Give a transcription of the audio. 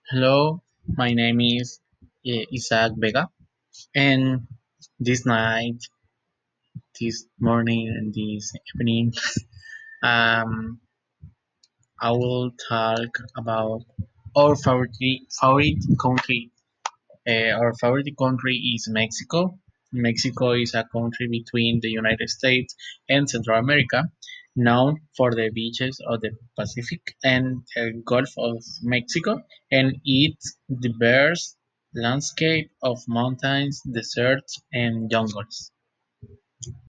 Hello, my name is Isaac Vega, and this night, this morning, and this evening, um, I will talk about our favorite country. Our favorite country is Mexico. Mexico is a country between the United States and Central America, known for the beaches of the Pacific and the Gulf of Mexico, and its diverse landscape of mountains, deserts, and jungles.